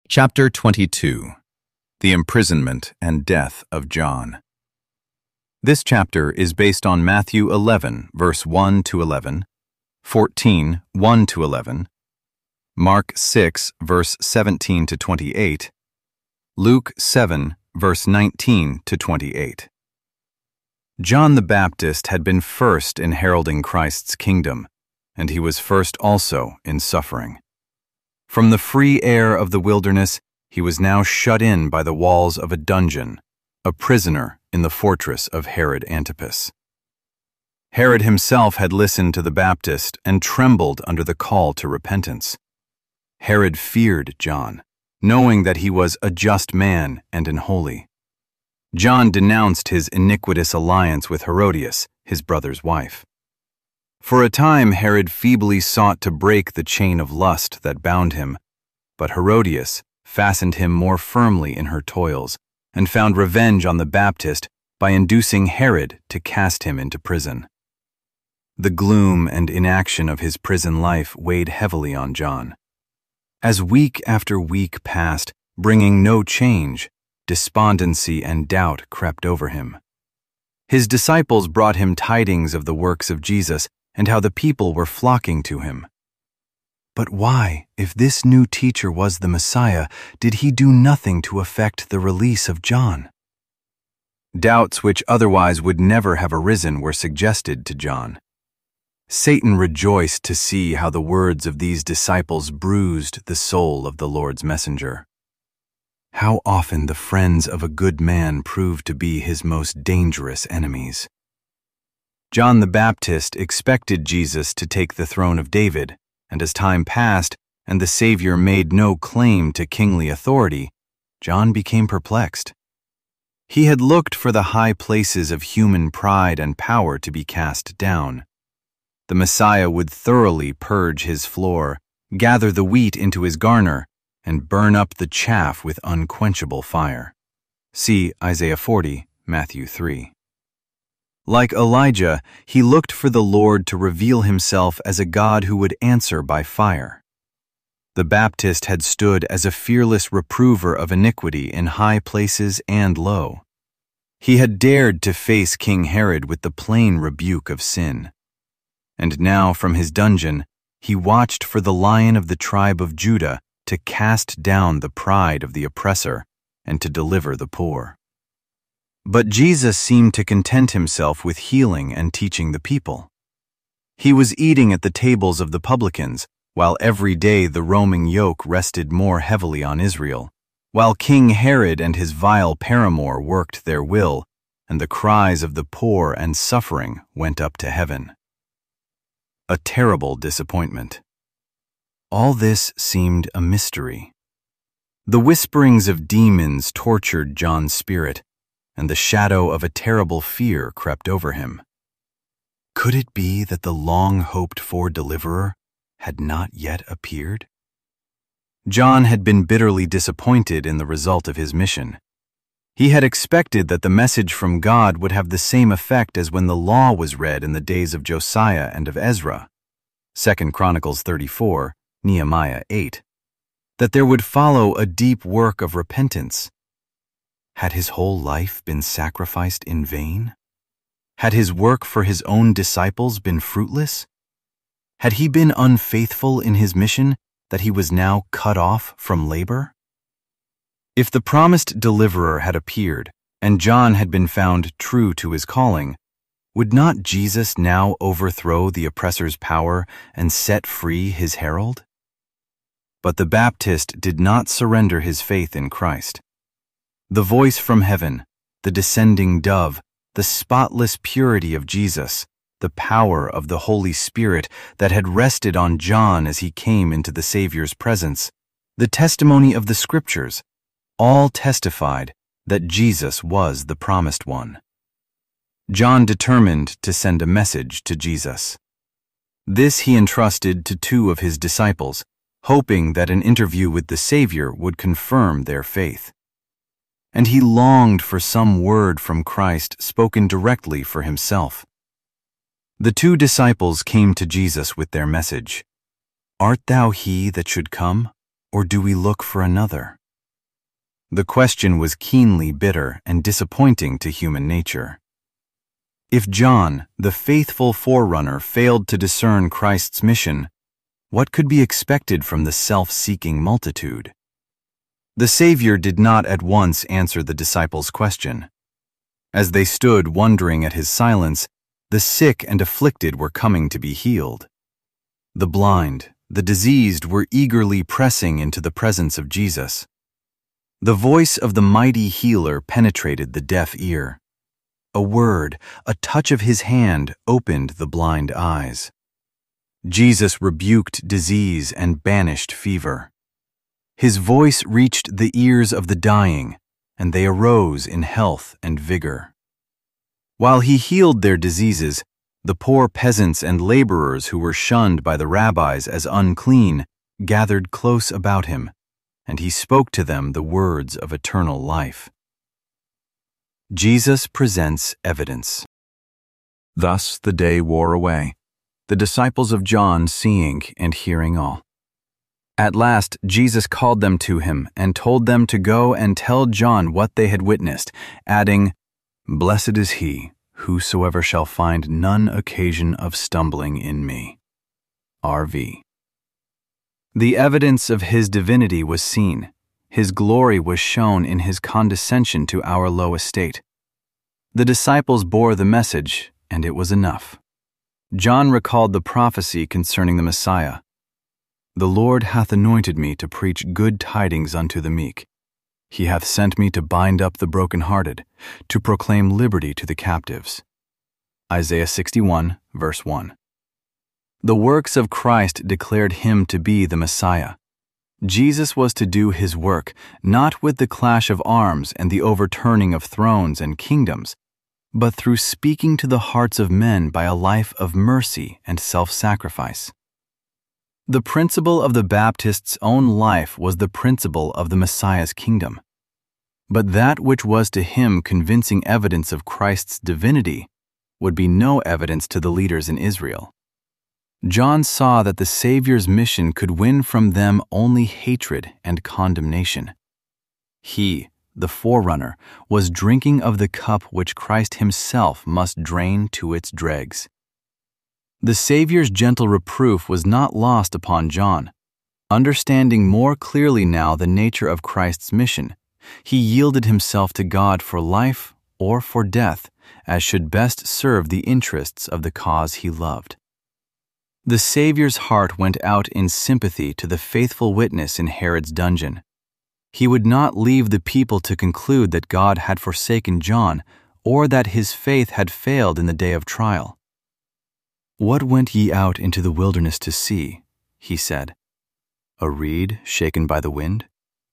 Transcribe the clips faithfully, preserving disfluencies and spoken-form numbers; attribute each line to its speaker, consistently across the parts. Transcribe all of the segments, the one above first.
Speaker 1: Chapter twenty-two. The Imprisonment and Death of John. This chapter is based on Matthew eleven, verse one to eleven, fourteen, one to eleven, Mark six, verse seventeen to twenty-eight, Luke seven, verse nineteen to twenty-eight. John the Baptist had been first in heralding Christ's kingdom, and he was first also in suffering. From the free air of the wilderness, he was now shut in by the walls of a dungeon, a prisoner in the fortress of Herod Antipas. Herod himself had listened to the Baptist and trembled under the call to repentance. Herod feared John, knowing that he was a just man and an holy. John denounced his iniquitous alliance with Herodias, his brother's wife. For a time Herod feebly sought to break the chain of lust that bound him, but Herodias fastened him more firmly in her toils and found revenge on the Baptist by inducing Herod to cast him into prison. The gloom and inaction of his prison life weighed heavily on John. As week after week passed, bringing no change, despondency and doubt crept over him. His disciples brought him tidings of the works of Jesus and how the people were flocking to him. But why, if this new teacher was the Messiah, did he do nothing to effect the release of John? Doubts which otherwise would never have arisen were suggested to John. Satan rejoiced to see how the words of these disciples bruised the soul of the Lord's messenger. How often the friends of a good man prove to be his most dangerous enemies. John the Baptist expected Jesus to take the throne of David, and as time passed and the Savior made no claim to kingly authority, John became perplexed. He had looked for the high places of human pride and power to be cast down. The Messiah would thoroughly purge his floor, gather the wheat into his garner, and burn up the chaff with unquenchable fire. See Isaiah forty, Matthew three. Like Elijah, he looked for the Lord to reveal himself as a God who would answer by fire. The Baptist had stood as a fearless reprover of iniquity in high places and low. He had dared to face King Herod with the plain rebuke of sin. And now from his dungeon, he watched for the Lion of the tribe of Judah to cast down the pride of the oppressor and to deliver the poor. But Jesus seemed to content himself with healing and teaching the people. He was eating at the tables of the publicans, while every day the Roman yoke rested more heavily on Israel, while King Herod and his vile paramour worked their will, and the cries of the poor and suffering went up to heaven. A terrible disappointment. All this seemed a mystery. The whisperings of demons tortured John's spirit, and the shadow of a terrible fear crept over him. Could it be that the long-hoped-for deliverer had not yet appeared? John had been bitterly disappointed in the result of his mission. He had expected that the message from God would have the same effect as when the law was read in the days of Josiah and of Ezra, Second Chronicles thirty-four, Nehemiah eight, that there would follow a deep work of repentance. Had his whole life been sacrificed in vain? Had his work for his own disciples been fruitless? Had he been unfaithful in his mission that he was now cut off from labor? If the promised deliverer had appeared and John had been found true to his calling, would not Jesus now overthrow the oppressor's power and set free his herald? But the Baptist did not surrender his faith in Christ. The voice from heaven, the descending dove, the spotless purity of Jesus, the power of the Holy Spirit that had rested on John as he came into the Savior's presence, the testimony of the Scriptures, all testified that Jesus was the promised one. John determined to send a message to Jesus. This he entrusted to two of his disciples, hoping that an interview with the Savior would confirm their faith. And he longed for some word from Christ spoken directly for himself. The two disciples came to Jesus with their message, "Art thou he that should come, or do we look for another?" The question was keenly bitter and disappointing to human nature. If John, the faithful forerunner, failed to discern Christ's mission, what could be expected from the self-seeking multitude? The Savior did not at once answer the disciples' question. As they stood wondering at his silence, the sick and afflicted were coming to be healed. The blind, the diseased were eagerly pressing into the presence of Jesus. The voice of the mighty healer penetrated the deaf ear. A word, a touch of his hand opened the blind eyes. Jesus rebuked disease and banished fever. His voice reached the ears of the dying, and they arose in health and vigor. While he healed their diseases, the poor peasants and laborers who were shunned by the rabbis as unclean gathered close about him, and he spoke to them the words of eternal life. Jesus presents evidence. Thus the day wore away, the disciples of John seeing and hearing all. At last Jesus called them to him and told them to go and tell John what they had witnessed, adding, "Blessed is he, whosoever shall find none occasion of stumbling in me." R V The evidence of his divinity was seen. His glory was shown in his condescension to our low estate. The disciples bore the message, and it was enough. John recalled the prophecy concerning the Messiah. "The Lord hath anointed me to preach good tidings unto the meek. He hath sent me to bind up the brokenhearted, to proclaim liberty to the captives." Isaiah sixty-one, verse one. The works of Christ declared him to be the Messiah. Jesus was to do his work, not with the clash of arms and the overturning of thrones and kingdoms, but through speaking to the hearts of men by a life of mercy and self-sacrifice. The principle of the Baptist's own life was the principle of the Messiah's kingdom. But that which was to him convincing evidence of Christ's divinity would be no evidence to the leaders in Israel. John saw that the Savior's mission could win from them only hatred and condemnation. He, the forerunner, was drinking of the cup which Christ himself must drain to its dregs. The Savior's gentle reproof was not lost upon John. Understanding more clearly now the nature of Christ's mission, he yielded himself to God for life or for death, as should best serve the interests of the cause he loved. The Savior's heart went out in sympathy to the faithful witness in Herod's dungeon. He would not leave the people to conclude that God had forsaken John or that his faith had failed in the day of trial. "What went ye out into the wilderness to see?" he said. "A reed shaken by the wind?"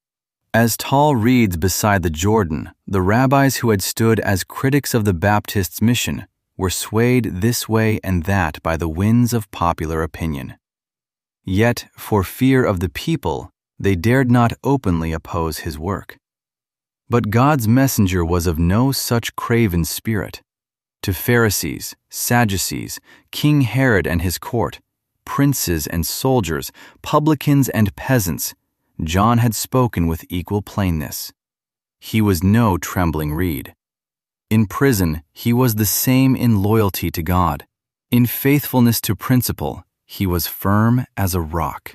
Speaker 1: As tall reeds beside the Jordan, the rabbis who had stood as critics of the Baptist's mission were swayed this way and that by the winds of popular opinion. Yet, for fear of the people, they dared not openly oppose his work. But God's messenger was of no such craven spirit. To Pharisees, Sadducees, King Herod and his court, princes and soldiers, publicans and peasants, John had spoken with equal plainness. He was no trembling reed. In prison, he was the same in loyalty to God. In faithfulness to principle, he was firm as a rock.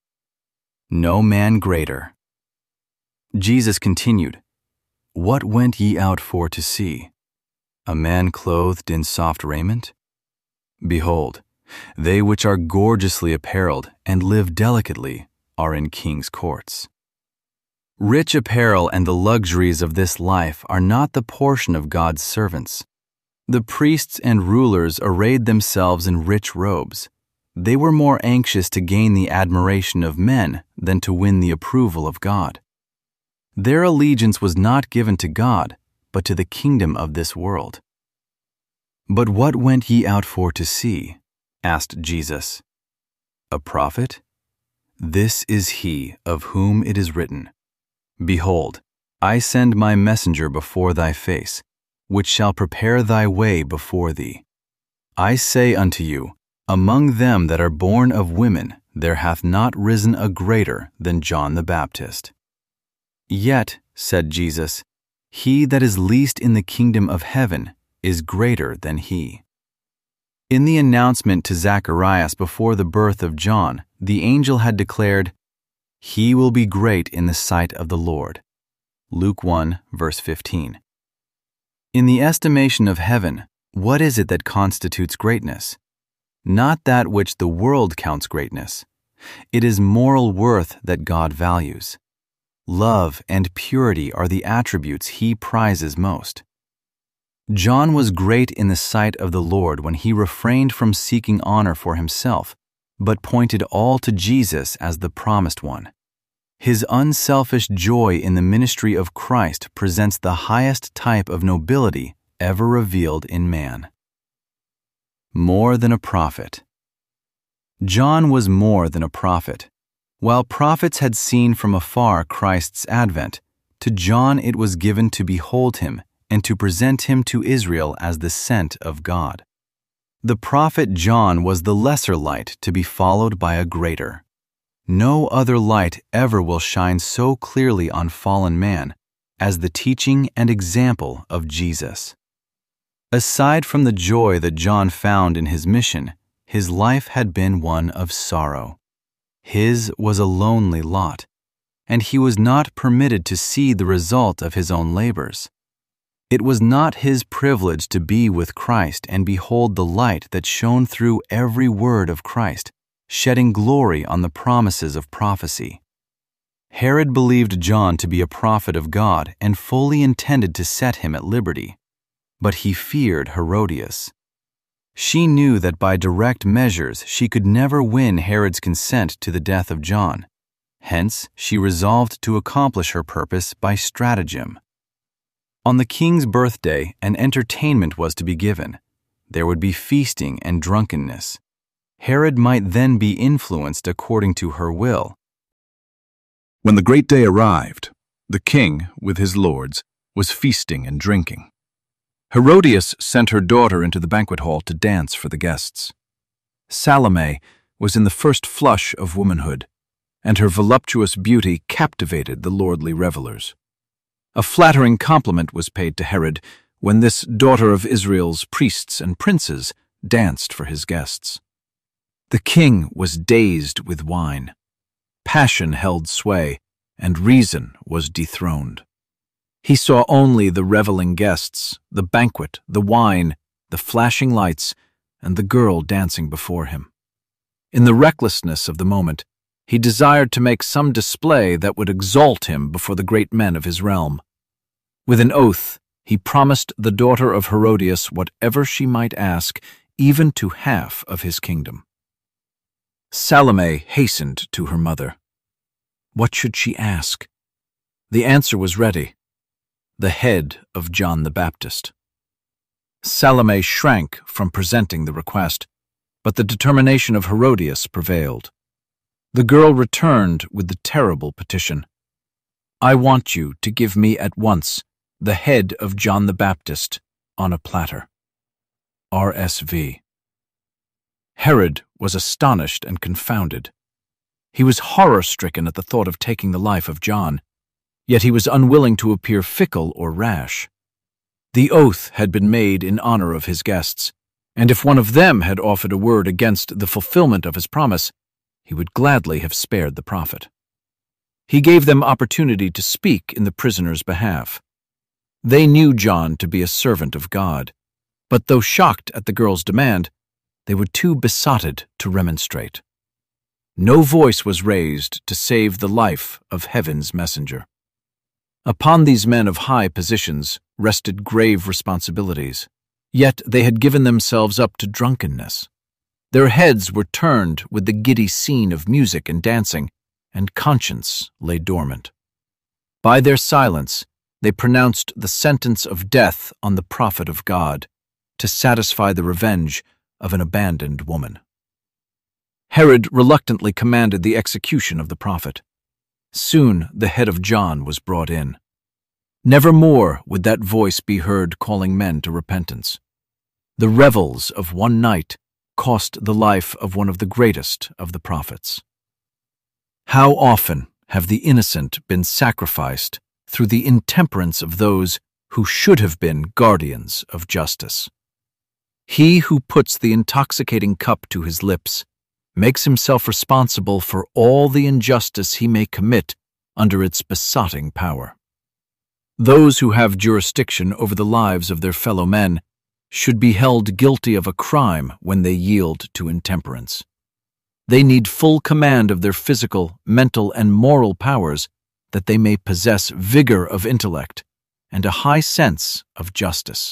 Speaker 1: No man greater. Jesus continued, "What went ye out for to see? A man clothed in soft raiment? Behold, they which are gorgeously apparelled and live delicately are in kings' courts." Rich apparel and the luxuries of this life are not the portion of God's servants. The priests and rulers arrayed themselves in rich robes. They were more anxious to gain the admiration of men than to win the approval of God. Their allegiance was not given to God, but to the kingdom of this world. "But what went ye out for to see?" asked Jesus. "A prophet? This is he of whom it is written, Behold, I send my messenger before thy face, which shall prepare thy way before thee. I say unto you, among them that are born of women, there hath not risen a greater than John the Baptist. Yet, said Jesus, he that is least in the kingdom of heaven is greater than he. In the announcement to Zacharias before the birth of John, the angel had declared, He will be great in the sight of the Lord. Luke one, verse fifteen. In the estimation of heaven, what is it that constitutes greatness? Not that which the world counts greatness. It is moral worth that God values. Love and purity are the attributes he prizes most. John was great in the sight of the Lord when he refrained from seeking honor for himself, but pointed all to Jesus as the promised one. His unselfish joy in the ministry of Christ presents the highest type of nobility ever revealed in man. More than a prophet. John was more than a prophet. While prophets had seen from afar Christ's advent, to John it was given to behold him and to present him to Israel as the sent of God. The prophet John was the lesser light to be followed by a greater. No other light ever will shine so clearly on fallen man as the teaching and example of Jesus. Aside from the joy that John found in his mission, his life had been one of sorrow. His was a lonely lot, and he was not permitted to see the result of his own labors. It was not his privilege to be with Christ and behold the light that shone through every word of Christ, shedding glory on the promises of prophecy. Herod believed John to be a prophet of God and fully intended to set him at liberty, but he feared Herodias. She knew that by direct measures she could never win Herod's consent to the death of John. Hence, she resolved to accomplish her purpose by stratagem. On the king's birthday, an entertainment was to be given. There would be feasting and drunkenness. Herod might then be influenced according to her will.
Speaker 2: When the great day arrived, the king, with his lords, was feasting and drinking. Herodias sent her daughter into the banquet hall to dance for the guests. Salome was in the first flush of womanhood, and her voluptuous beauty captivated the lordly revelers. A flattering compliment was paid to Herod when this daughter of Israel's priests and princes danced for his guests. The king was dazed with wine. Passion held sway, and reason was dethroned. He saw only the reveling guests, the banquet, the wine, the flashing lights, and the girl dancing before him. In the recklessness of the moment, he desired to make some display that would exalt him before the great men of his realm. With an oath, he promised the daughter of Herodias whatever she might ask, even to half of his kingdom. Salome hastened to her mother. What should she ask? The answer was ready. The head of John the Baptist. Salome shrank from presenting the request, but the determination of Herodias prevailed. The girl returned with the terrible petition. I want you to give me at once the head of John the Baptist on a platter. R S V Herod was astonished and confounded. He was horror-stricken at the thought of taking the life of John, yet he was unwilling to appear fickle or rash. The oath had been made in honor of his guests, and if one of them had offered a word against the fulfillment of his promise, he would gladly have spared the prophet. He gave them opportunity to speak in the prisoner's behalf. They knew John to be a servant of God, but though shocked at the girl's demand, they were too besotted to remonstrate. No voice was raised to save the life of heaven's messenger. Upon these men of high positions rested grave responsibilities, yet they had given themselves up to drunkenness. Their heads were turned with the giddy scene of music and dancing, and conscience lay dormant. By their silence, they pronounced the sentence of death on the prophet of God to satisfy the revenge of an abandoned woman. Herod reluctantly commanded the execution of the prophet. Soon the head of John was brought in. Never more would that voice be heard calling men to repentance. The revels of one night cost the life of one of the greatest of the prophets. How often have the innocent been sacrificed through the intemperance of those who should have been guardians of justice? He who puts the intoxicating cup to his lips makes himself responsible for all the injustice he may commit under its besotting power. Those who have jurisdiction over the lives of their fellow men should be held guilty of a crime when they yield to intemperance. They need full command of their physical, mental, and moral powers that they may possess vigor of intellect and a high sense of justice.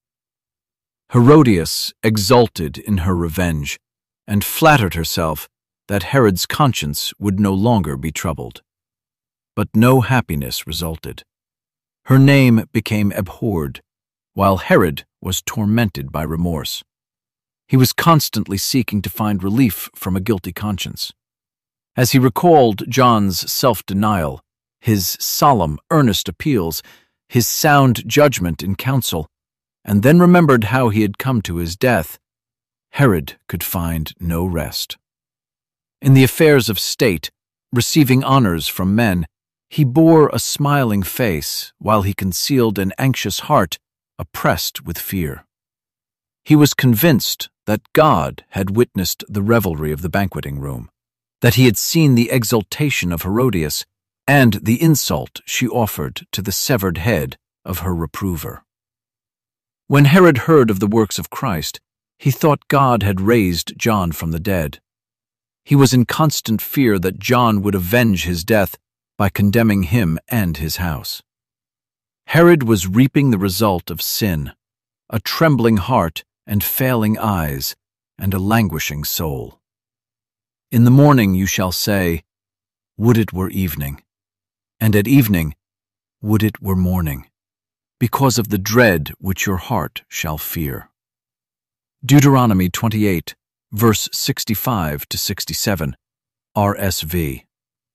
Speaker 2: Herodias exulted in her revenge and flattered herself that Herod's conscience would no longer be troubled. But no happiness resulted. Her name became abhorred, while Herod was tormented by remorse. He was constantly seeking to find relief from a guilty conscience. As he recalled John's self-denial, his solemn, earnest appeals, his sound judgment in council, and then remembered how he had come to his death, Herod could find no rest. In the affairs of state, receiving honors from men, he bore a smiling face while he concealed an anxious heart oppressed with fear. He was convinced that God had witnessed the revelry of the banqueting room, that he had seen the exultation of Herodias and the insult she offered to the severed head of her reprover. When Herod heard of the works of Christ, he thought God had raised John from the dead. He was in constant fear that John would avenge his death by condemning him and his house. Herod was reaping the result of sin, a trembling heart and failing eyes, and a languishing soul. In the morning you shall say, "Would it were evening," and at evening, "Would it were morning," because of the dread which your heart shall fear. Deuteronomy twenty-eight, verse sixty-five to sixty-seven, R S V.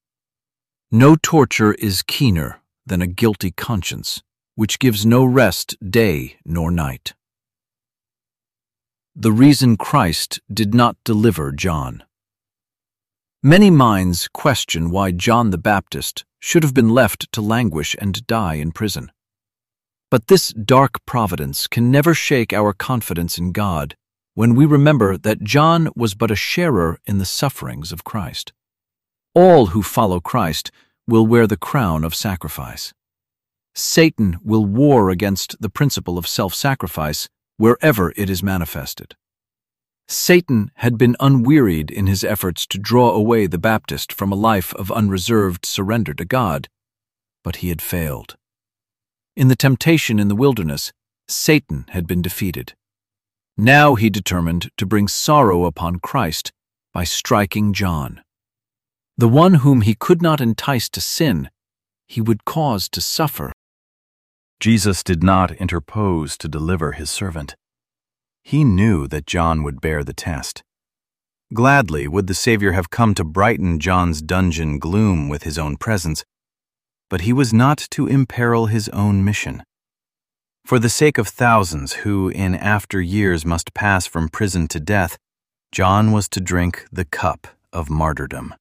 Speaker 2: No torture is keener than a guilty conscience, which gives no rest day nor night. The reason Christ did not deliver John. Many minds question why John the Baptist should have been left to languish and die in prison. But this dark providence can never shake our confidence in God when we remember that John was but a sharer in the sufferings of Christ. All who follow Christ will wear the crown of sacrifice. Satan will war against the principle of self-sacrifice wherever it is manifested. Satan had been unwearied in his efforts to draw away the Baptist from a life of unreserved surrender to God, but he had failed. In the temptation in the wilderness, Satan had been defeated. Now he determined to bring sorrow upon Christ by striking John. The one whom he could not entice to sin, he would cause to suffer.
Speaker 1: Jesus did not interpose to deliver his servant. He knew that John would bear the test. Gladly would the Savior have come to brighten John's dungeon gloom with his own presence, but he was not to imperil his own mission. For the sake of thousands who in after years must pass from prison to death, John was to drink the cup of martyrdom.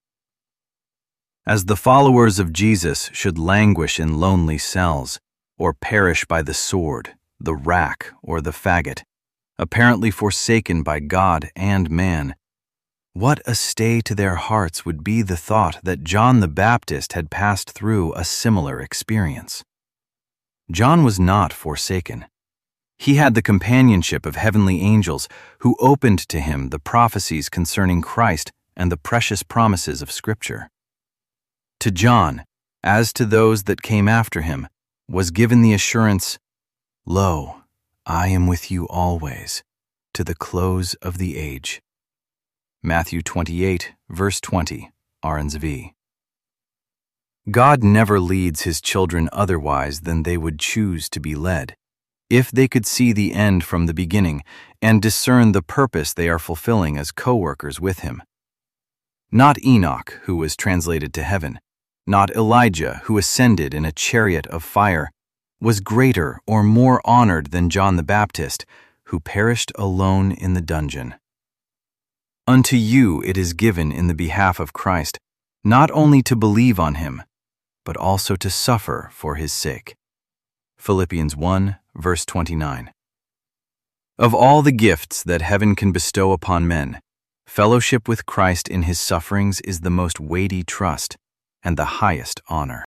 Speaker 1: As the followers of Jesus should languish in lonely cells, or perish by the sword, the rack, or the faggot, apparently forsaken by God and man, what a stay to their hearts would be the thought that John the Baptist had passed through a similar experience. John was not forsaken. He had the companionship of heavenly angels who opened to him the prophecies concerning Christ and the precious promises of Scripture. To John, as to those that came after him, was given the assurance, "Lo, I am with you always, to the close of the age." Matthew twenty-eight, verse twenty, R N S V. God never leads his children otherwise than they would choose to be led, if they could see the end from the beginning and discern the purpose they are fulfilling as co-workers with him. Not Enoch, who was translated to heaven, not Elijah, who ascended in a chariot of fire, was greater or more honored than John the Baptist, who perished alone in the dungeon. Unto you it is given in the behalf of Christ not only to believe on him, but also to suffer for his sake. Philippians one, verse twenty-nine. Of all the gifts that heaven can bestow upon men, fellowship with Christ in his sufferings is the most weighty trust and the highest honor.